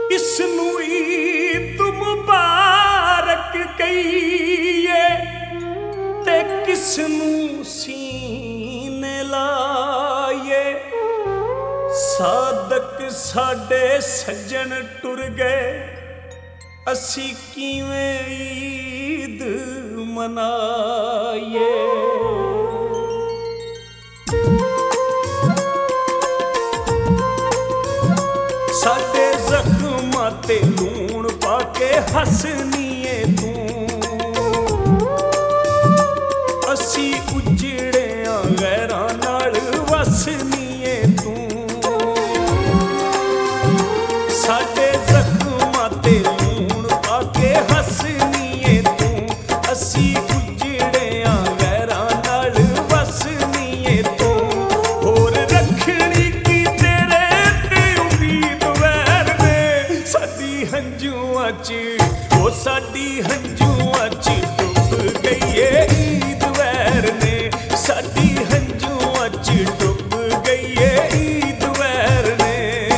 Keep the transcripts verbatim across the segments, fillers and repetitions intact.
इसनू ईद मुबारक कहिए ते किसनू सीने लाए। सादक साडे सज्जन टुर गए, असी किवें ईद मनाइए। साडे जख्मां ते लूण पाके हसनीए तू, असी उजड़ियां गैरां नाल वसनीए तू। साडे जख्मां ते लूण पाके हसनीए तू, असी उजड़ियां गैरां नाल वसनीए तू। होर रखनी की तेरे ते उम्मीद वैर ने, साडी हंजुआं च ओ साडी हंजुआं च डुब गई है ईद वैर ने। साडी हंजुआं च डुब गई है ईद वैर ने।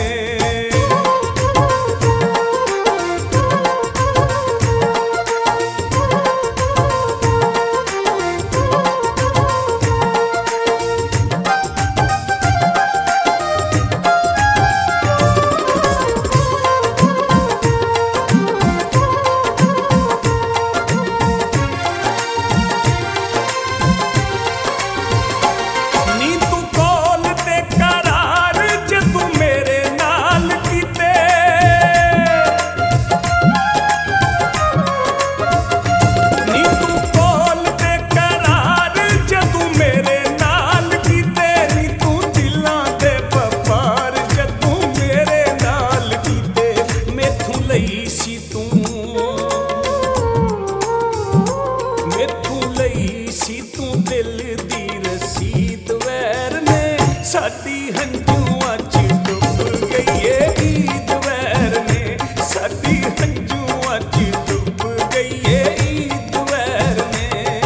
साडी हंजुआं च डुब गई है ईद वैर ने। साडी हंजुआं च डुब गई है ईद वैर ने।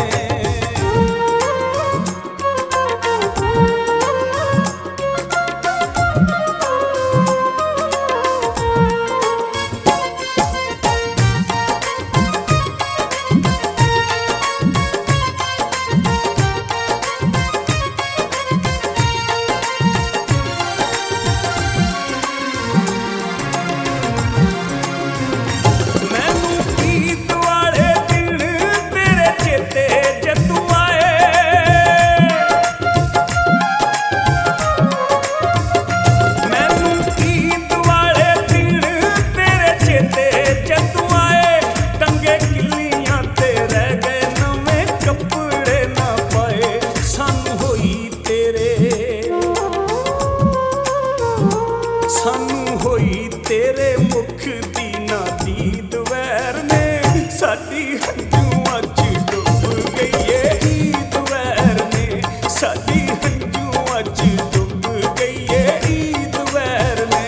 सानू होई तेरे मुख दी ना दीद वैर ने। साडी हंजुआं च डुब गई है ईद वैर ने। साडी हंजुआं च डुब गई है ईद वैर ने।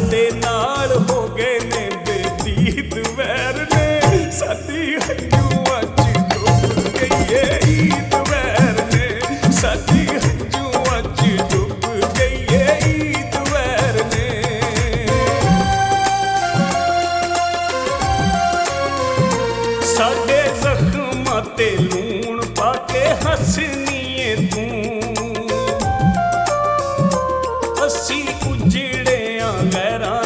साडे नाल हो गए ने बेदीद वैर ने साडी हंझूआं च डुब गई है ईद वैर ने साडी हंझूआं च डुब गई है ईद वैर ने साडे जख्मां ते लूण पाके हसनी है तू असी उजड़िया गैरां